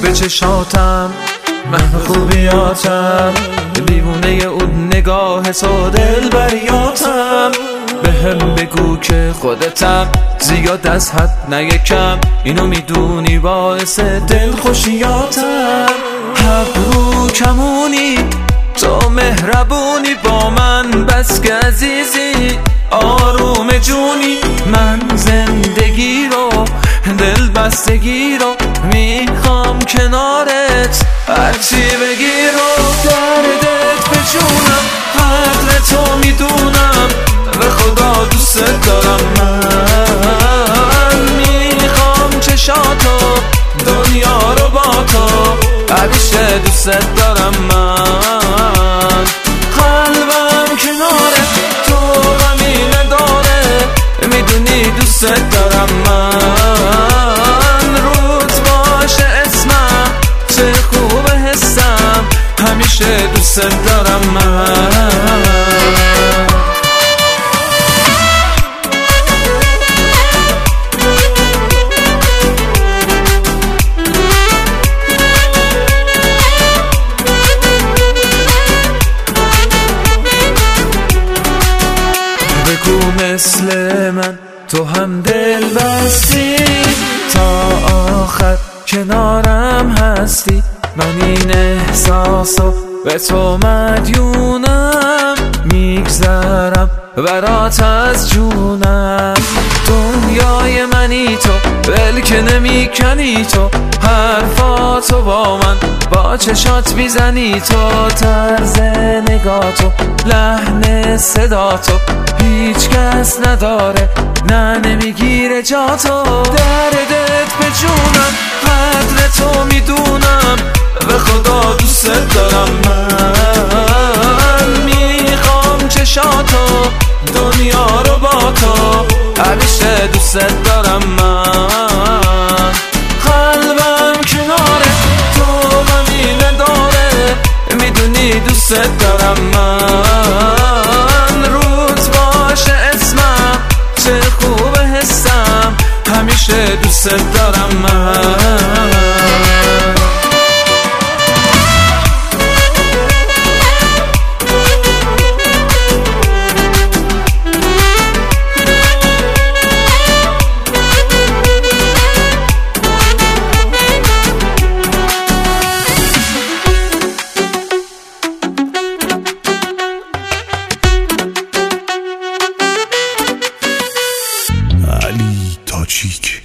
به چشاتم، محو خوبیاتم، دیوونه اون نگاه تو دلبریاتم. بهم بگو که خودتم، زیاد از حد نه کم، اینو میدونی باعث دلخوشیاتم. ابرو کمونی تو مهربونی با من، بس که عزیزی آروم جونی. من زندگی رو دل بستگی رو میخوام کنارت، هرچی بگی رو دردت به جونم. قدر تو میدونم به خدا دوست دارم. من میخوام چشاتو دنیا رو با تو، همیشه دوست دارم. من قلبم کناره تو غمی نداره، میدونی دوست دارم. من روت باشه اسمم، چه خوب حسم، همیشه دوست دارم. من بگو مثل من تو هم دل بستی، تا آخر کنارم هستی. من این احساسو به تو مدیونم، میگذرم برات از جونم. دنیای منی تو، ول که نمیکنی تو، حرفاتو با من با چشات میزنی تو. طرز نگاتو، لحن صداتو هیچ کس نداره، نه نمیگیره جاتو. دردت به جونم، قدر تو میدونم، به خدا دوست دارم. من میخوام چشاتو دنیا رو با تو، همیشه دوست دارم. من قلبم کناره تو غمی نداره، میدونی دوست دارم. من روت باشه اسمم، چه خوب حسم، همیشه دوست دارم. من علی تاجیک.